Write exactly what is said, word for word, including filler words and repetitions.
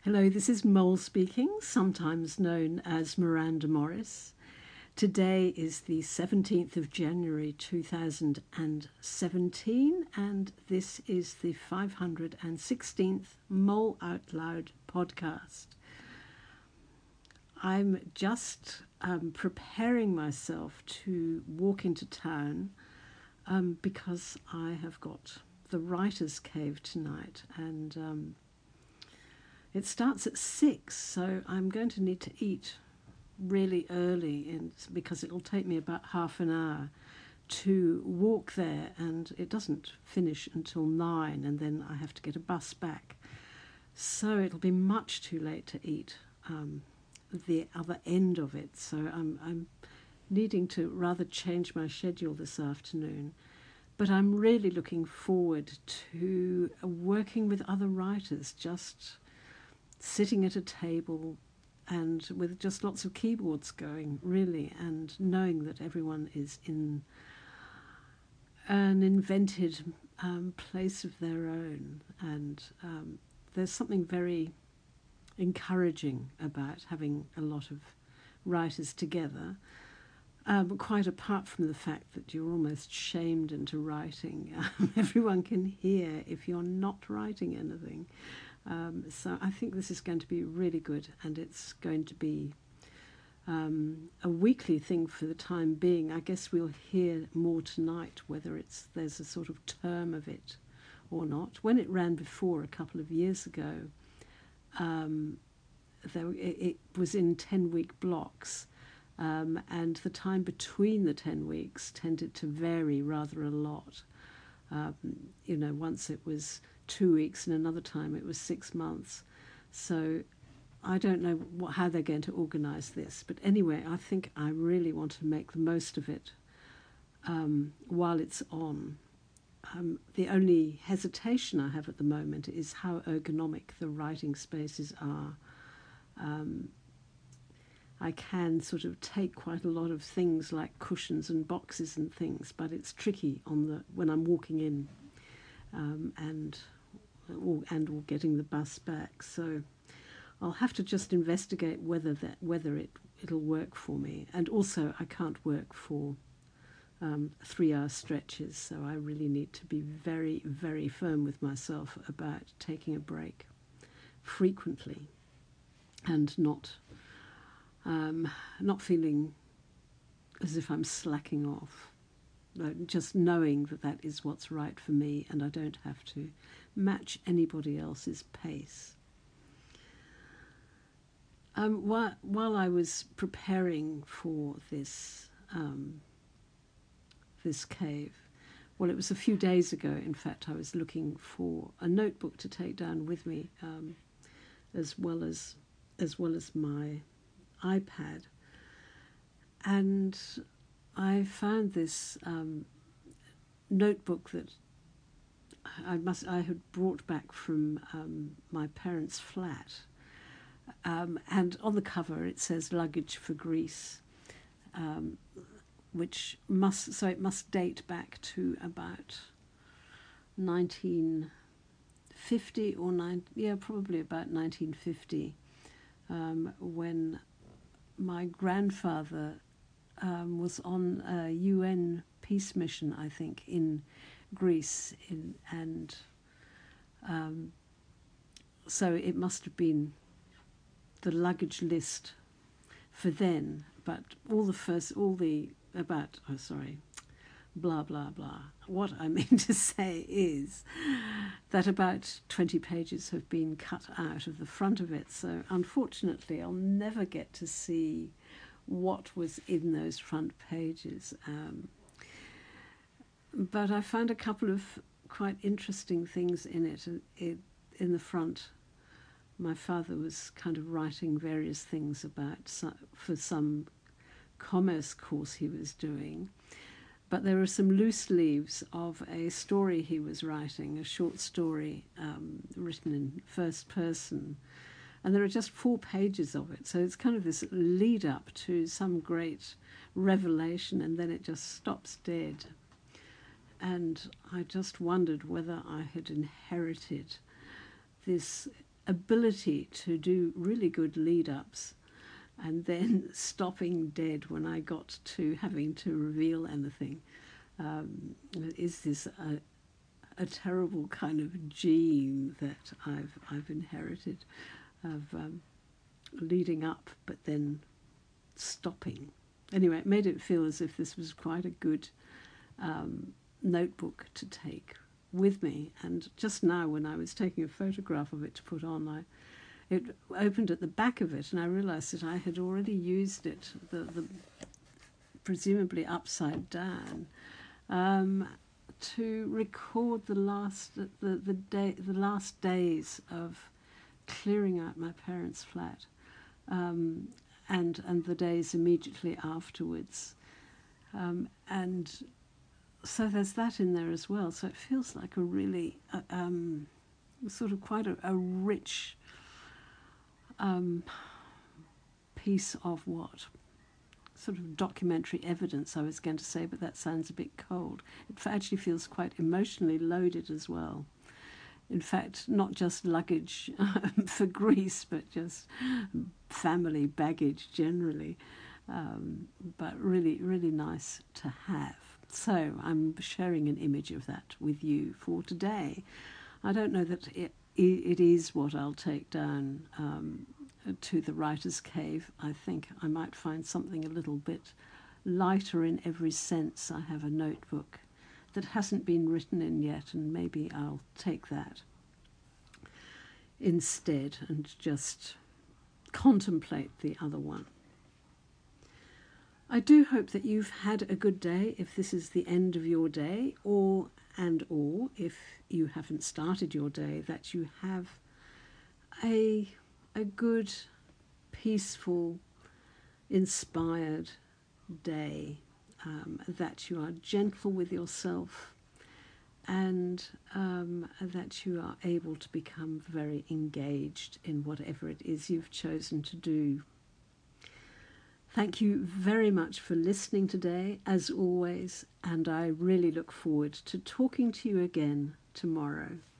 Hello, this is Mole speaking, sometimes known as Miranda Morris. Today is the seventeenth of January two thousand seventeen, and this is the five hundred sixteenth Mole Out Loud podcast. I'm just um, preparing myself to walk into town um, because I have got the Writers' Cave tonight, and um, it starts at six, so I'm going to need to eat really early in, because it'll take me about half an hour to walk there, and it doesn't finish until nine, and then I have to get a bus back. So it'll be much too late to eat um, the other end of it. So I'm, I'm needing to rather change my schedule this afternoon. But I'm really looking forward to working with other writers, just sitting at a table and with just lots of keyboards going, really, and knowing that everyone is in an invented um, place of their own. And um, there's something very encouraging about having a lot of writers together, um, quite apart from the fact that you're almost shamed into writing. Um, everyone can hear if you're not writing anything. Um, so I think this is going to be really good, and it's going to be um, a weekly thing for the time being. I guess we'll hear more tonight whether it's there's a sort of term of it or not. When it ran before a couple of years ago, um, there, it, it was in ten-week blocks, um, and the time between the ten weeks tended to vary rather a lot. Um, you know, once it was two weeks and another time it was six months. So I don't know what, how they're going to organise this. But anyway, I think I really want to make the most of it um, while it's on. Um, the only hesitation I have at the moment is how ergonomic the writing spaces are. Um, I can sort of take quite a lot of things like cushions and boxes and things, but it's tricky on the when I'm walking in um, and or, and or getting the bus back. So I'll have to just investigate whether that whether it it'll work for me. And also, I can't work for um, three-hour stretches, so I really need to be very, very firm with myself about taking a break frequently and not. Um, not feeling as if I'm slacking off, but just knowing that that is what's right for me, and I don't have to match anybody else's pace. Um, while, while I was preparing for this um, this cave, well, it was a few days ago, in fact, I was looking for a notebook to take down with me, um, as well as as well as my iPad, and I found this um, notebook that I must I had brought back from um, my parents' flat, um, and on the cover it says "Luggage for Greece," um, which must so it must date back to about nineteen fifty or nine yeah probably about nineteen fifty, um, when my grandfather um, was on a U N peace mission, I think, in Greece, in, and um, so it must have been the luggage list for then. But all the first, all the about, oh sorry, blah blah blah. What I mean to say is that about twenty pages have been cut out of the front of it. So unfortunately, I'll never get to see what was in those front pages. Um, but I found a couple of quite interesting things in it. it. In the front, my father was kind of writing various things about for some commerce course he was doing. But there are some loose leaves of a story he was writing, a short story um, written in first person. And there are just four pages of it. So it's kind of this lead up to some great revelation, and then it just stops dead. And I just wondered whether I had inherited this ability to do really good lead-ups and then stopping dead when I got to having to reveal anything um, is this a, a terrible kind of gene that I've I've inherited of um, leading up but then stopping. Anyway, it made it feel as if this was quite a good um, notebook to take with me. And just now, when I was taking a photograph of it to put on, I it opened at the back of it, and I realised that I had already used it, the, the presumably upside down, um, to record the last the the day the last days of clearing out my parents' flat, um, and and the days immediately afterwards, um, and so there's that in there as well. So it feels like a really uh, um, sort of quite a, a rich um, piece of what sort of documentary evidence I was going to say, but that sounds a bit cold. It actually feels quite emotionally loaded as well. In fact, not just luggage for Greece, but just family baggage generally. Um, but really, really nice to have. So I'm sharing an image of that with you for today. I don't know that it, it is what I'll take down um, to the writer's cave. I think I might find something a little bit lighter in every sense. I have a notebook that hasn't been written in yet, and maybe I'll take that instead and just contemplate the other one. I do hope that you've had a good day if this is the end of your day, or and or if you haven't started your day, that you have a a good, peaceful, inspired day, um, that you are gentle with yourself, and um, that you are able to become very engaged in whatever it is you've chosen to do. Thank you very much for listening today, as always, and I really look forward to talking to you again tomorrow.